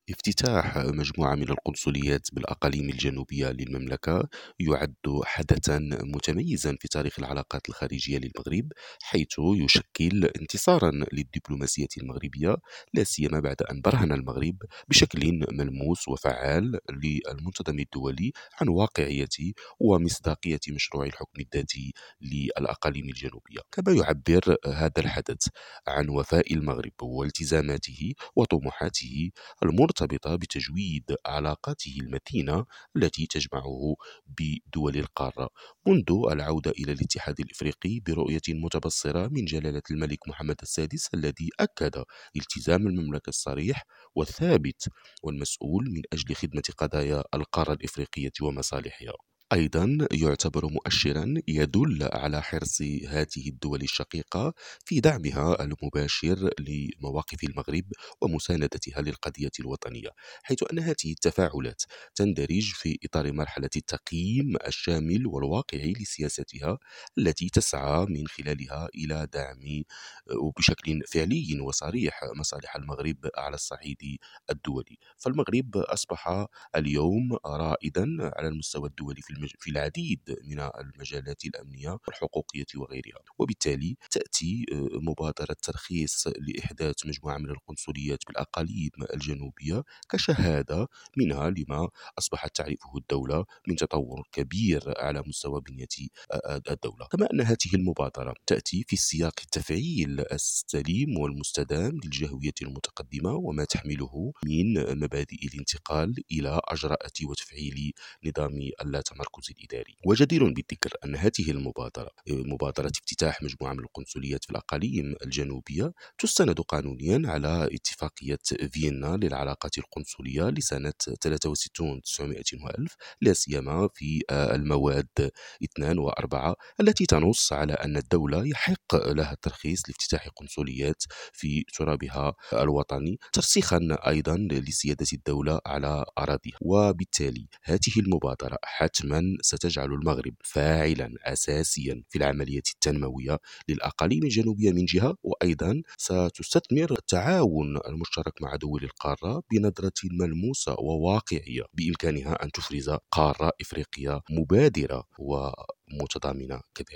افتتاح مجموعة من القنصليات بالأقاليم الجنوبية للمملكة يعد حدثا متميزا في تاريخ العلاقات الخارجية للمغرب، حيث يشكل انتصارا للدبلوماسية المغربية، لا سيما بعد أن برهن المغرب بشكل ملموس وفعال للمنتدى الدولي عن واقعية ومصداقية مشروع الحكم الذاتي للأقاليم الجنوبية. كما يعبر هذا الحدث عن وفاء المغرب والتزاماته وطموحاته المرتبطة بتجويد علاقاته المتينة التي تجمعه بدول القارة، منذ العودة إلى الاتحاد الإفريقي برؤية متبصرة من جلالة الملك محمد السادس، الذي أكد التزام المملكة الصريح والثابت والمسؤول من أجل خدمة قضايا القارة الإفريقية ومصالحها. أيضا يعتبر مؤشرا يدل على حرص هذه الدول الشقيقة في دعمها المباشر لمواقف المغرب ومساندتها للقضية الوطنية، حيث أن هذه التفاعلات تندرج في إطار مرحلة التقييم الشامل والواقعي لسياستها، التي تسعى من خلالها إلى دعم بشكل فعلي وصريح مصالح المغرب على الصعيد الدولي. فالمغرب أصبح اليوم رائدا على المستوى الدولي في العديد من المجالات الأمنية والحقوقية وغيرها، وبالتالي تأتي مبادرة ترخيص لإحداث مجموعة من القنصليات بالأقاليم الجنوبية كشهادة منها لما أصبحت تعرفه الدولة من تطور كبير على مستوى بنية الدولة. كما أن هذه المبادرة تأتي في سياق التفعيل السليم والمستدام للجهوية المتقدمة وما تحمله من مبادئ الانتقال إلى أجراء وتفعيل نظام اللاتمركز الإداري. وجدير بالذكر أن هذه المبادرة، مبادرة افتتاح مجموعة من القنصليات في الأقاليم الجنوبية، تستند قانونيا على اتفاقية فيينا للعلاقات القنصلية لسنة 63 900 وألف، لا سيما في المواد 2 و4 التي تنص على أن الدولة يحق لها الترخيص لافتتاح قنصليات في ترابها الوطني، ترسيخا أيضا لسيادة الدولة على أراضيها. وبالتالي هذه المبادرة حتما ستجعل المغرب فاعلا أساسيا في العملية التنموية للأقاليم الجنوبية من جهة، وأيضا ستثمر التعاون المشترك مع دول القارة بنظرة ملموسة وواقعية بإمكانها أن تفرز قارة إفريقية مبادرة ومتضامنة كذلك.